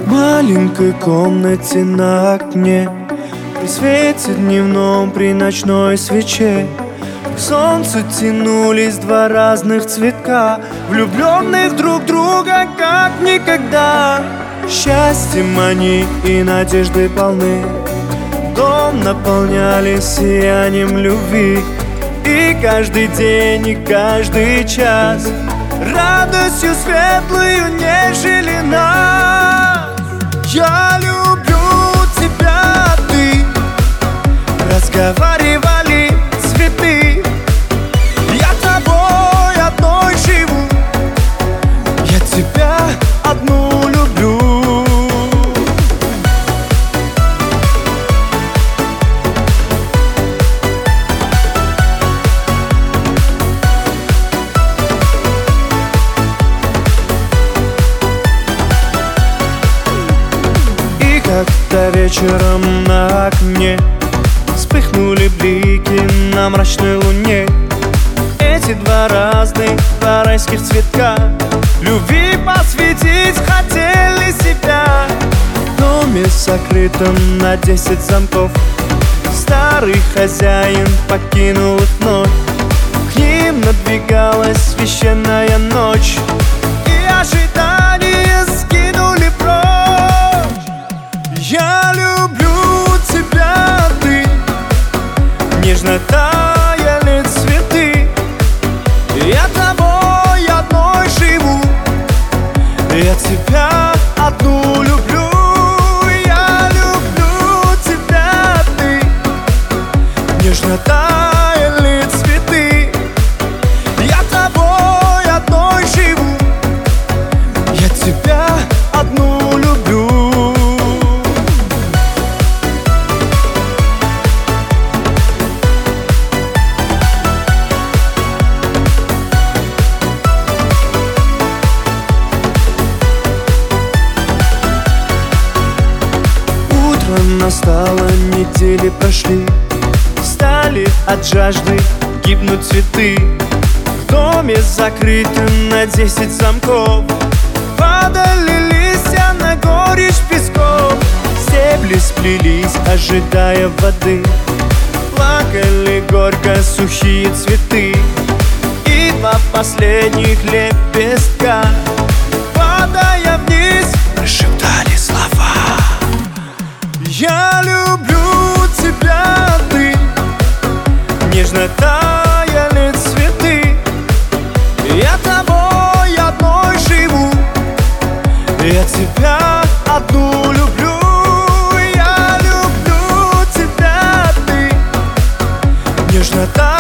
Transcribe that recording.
В маленькой комнате на окне, при свете дневном, при ночной свече, к солнцу тянулись два разных цветка, влюбленных друг в друга как никогда. Счастьем они и надеждой полны, дом наполняли сиянием любви. И каждый день, и каждый час радостью светлую нежели нас. Я люблю тебя, ты, разговаривали цветы. Я тобой одной живу, я тебя одну люблю. Как-то вечером на окне вспыхнули блики на мрачной луне. Эти два разных, два райских цветка любви посвятить хотели себя. В доме закрытом на 10 замков старый хозяин покинул их вновь. К ним надвигалась священная ночь, и ожидания скинули прочь. Я люблю тебя, ты, нежно таяли цветы. Я тобой одной живу, я тебя одну люблю. Я люблю тебя, ты, нежно таяли цветы. Я тобой одной живу, я тебя одну люблю. Настало, недели прошли, стали от жажды гибнуть цветы. В доме закрытым на 10 замков падали листья на горечь песков. Стебли сплелись, ожидая воды, плакали горько сухие цветы. И два последних лепестка, падая вниз, прошептали слова. Я люблю тебя, ты, нежно таяли цветы. Я тобой одной живу, я тебя одну люблю. Я люблю тебя, ты, нежно таяли.